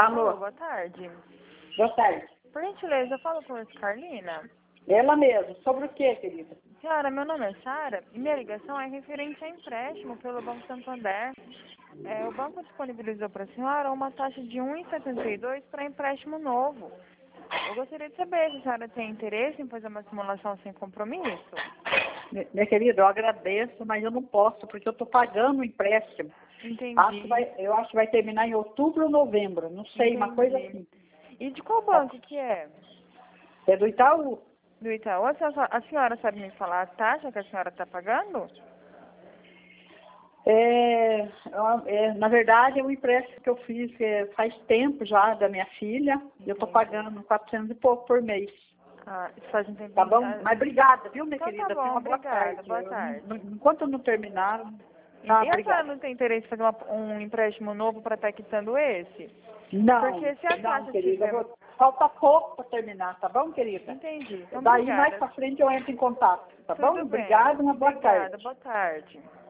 Alô, Boa tarde. boa tarde. Por gentileza, eu falo com a Carlina. Ela mesma. Sobre o quê, querida? Senhora, meu nome é Sara e minha ligação é referente a empréstimo pelo Banco Santander. O banco disponibilizou para a senhora uma taxa de 1,72 para empréstimo novo. Eu gostaria de saber se a senhora tem interesse em fazer uma simulação sem compromisso. Minha querida, eu agradeço, mas eu não posso, porque eu estou pagando o empréstimo. Entendi. Eu acho que vai terminar em outubro ou novembro, não sei, uma coisa assim. E de qual banco que é? É do Itaú. Do Itaú? A senhora sabe me falar a taxa que a senhora está pagando? Na verdade, é um empréstimo que eu fiz faz tempo já da minha filha, e eu estou pagando 400 e pouco por mês. Isso faz um tempinho. Tá bom? Mas obrigada, viu, minha Então querida? tá bom, Tenha uma boa obrigada, tarde. boa tarde. Enquanto eu não terminar, E tá, a senhora obrigada. não tem interesse em fazer um empréstimo novo para estar quitando esse? Não, Porque se a não, taxa querida. estiver... Falta pouco para terminar, tá bom, querida? Entendi. Então, Daí mais obrigada. para frente eu entro em contato, tá bom? Tudo bem. Obrigada, uma boa Obrigada, tarde. boa tarde.